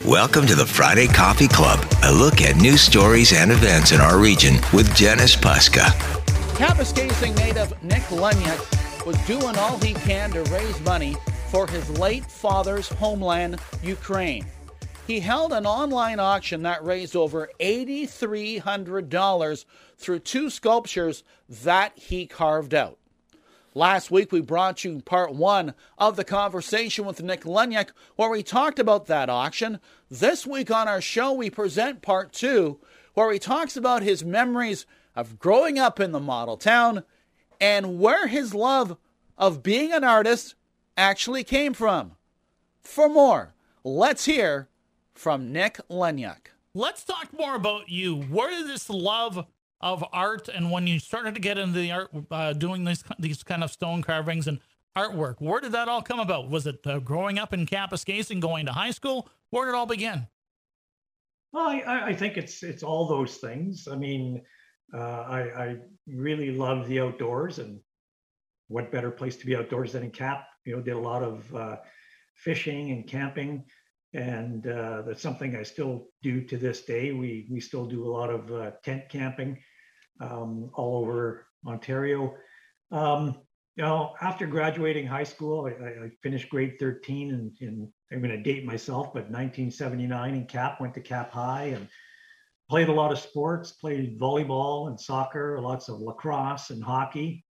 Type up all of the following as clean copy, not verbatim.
Welcome to the Friday Coffee Club, a look at news stories and events in our region with Janice Puska. Kapuskasing native Nick Lenyuk was doing all he can to raise money for his late father's homeland, Ukraine. He held an online auction that raised over $8,300 through two sculptures that he carved out. Last week, we brought you part one of the conversation with Nick Lenyuk, where we talked about that auction. This week on our show, we present part two, where he talks about his memories of growing up in the model town and where his love of being an artist actually came from. For more, let's hear from Nick Lenyuk. Let's talk more about you. Where did this love of art, and when you started to get into the art, doing these kind of stone carvings and artwork, where did that all come about? Was it growing up in Kapuskasing, going to high school? Where did it all begin? Well, I think it's all those things. I mean, I really love the outdoors, and what better place to be outdoors than in Cap? You know, did a lot of fishing and camping, and that's something I still do to this day. We still do a lot of tent camping all over Ontario. After graduating high school, I finished grade 13 in I'm going to date myself, but 1979 in Cap, went to Cap High and played a lot of sports, played volleyball and soccer, lots of lacrosse and hockey.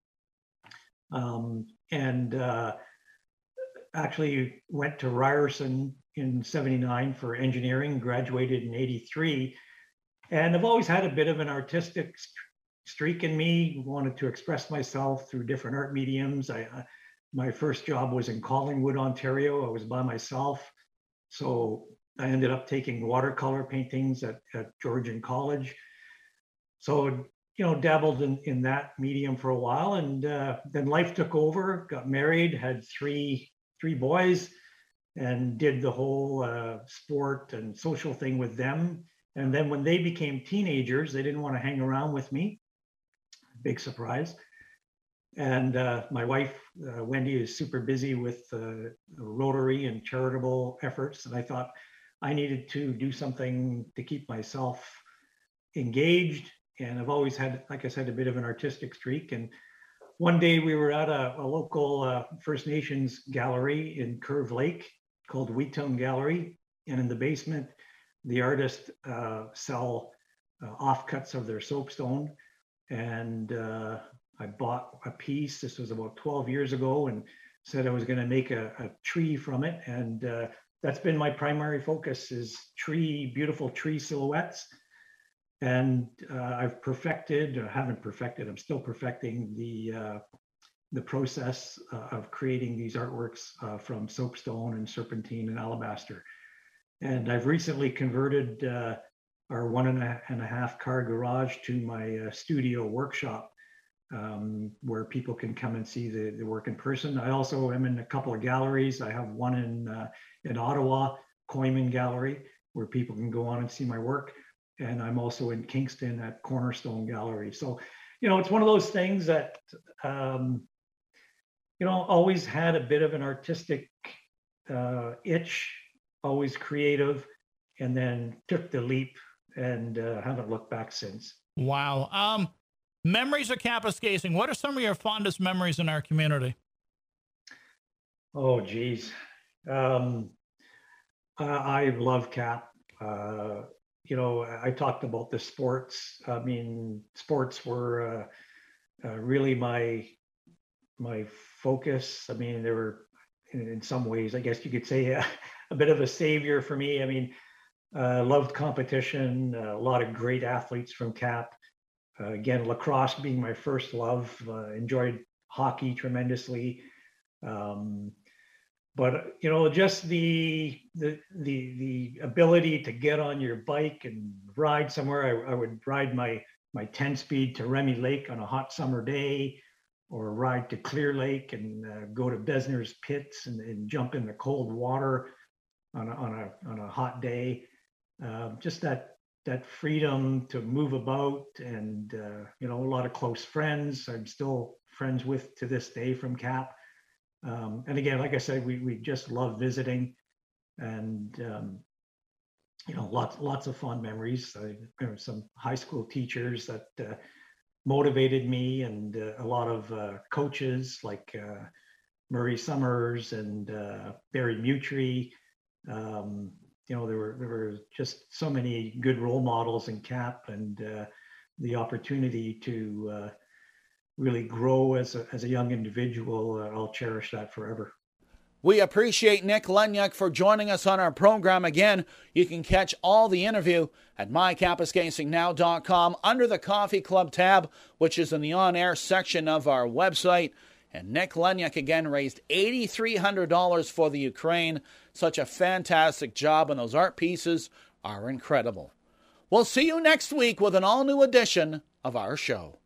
Actually went to Ryerson in 79 for engineering, graduated in 83. And I've always had a bit of an artistic streak in me, wanted to express myself through different art mediums. My first job was in Collingwood, Ontario. I was by myself. So I ended up taking watercolor paintings at Georgian College. So, dabbled in that medium for a while. And then life took over, got married, had three boys, and did the whole sport and social thing with them. And then when they became teenagers, they didn't want to hang around with me. Big surprise. And my wife, Wendy, is super busy with Rotary and charitable efforts. And I thought I needed to do something to keep myself engaged. And I've always had, like I said, a bit of an artistic streak. And one day we were at a local First Nations gallery in Curve Lake called Wheatown Gallery. And in the basement, the artists sell offcuts of their soapstone. And I bought a piece. This was about 12 years ago, and said I was going to make a tree from it. And that's been my primary focus, is beautiful tree silhouettes. And I'm still perfecting the process of creating these artworks from soapstone and serpentine and alabaster. And I've recently converted our 1.5 car garage to my studio workshop, where people can come and see the work in person. I also am in a couple of galleries. I have one in Ottawa, Coiman Gallery, where people can go on and see my work. And I'm also in Kingston at Cornerstone Gallery. So, it's one of those things that, always had a bit of an artistic itch, always creative, and then took the leap and haven't looked back since. Wow. Memories of Kapuskasing. What are some of your fondest memories in our community? Oh, geez. I love Cap. I talked about the sports. I mean, sports were really my focus. I mean, they were in some ways, I guess you could say, a bit of a savior for me. I mean, loved competition, a lot of great athletes from Cap. Again, lacrosse being my first love. Enjoyed hockey tremendously. But just the ability to get on your bike and ride somewhere. I would ride my 10-speed to Remy Lake on a hot summer day, or ride to Clear Lake and go to Besner's Pits and jump in the cold water on a hot day. Just that freedom to move about, and a lot of close friends I'm still friends with to this day from Cap. And again, like I said, we just love visiting, and lots of fond memories. I remember some high school teachers that motivated me, and a lot of coaches like Murray Summers and Barry Mutry. There were just so many good role models in CAP, and the opportunity to really grow as a young individual. I'll cherish that forever. We appreciate Nick Lenniak for joining us on our program again. You can catch all the interview at mycampusgazingnow.com under the Coffee Club tab, which is in the on-air section of our website. And Nick Lenniak again raised $8,300 for the Ukraine. Such a fantastic job, and those art pieces are incredible. We'll see you next week with an all-new edition of our show.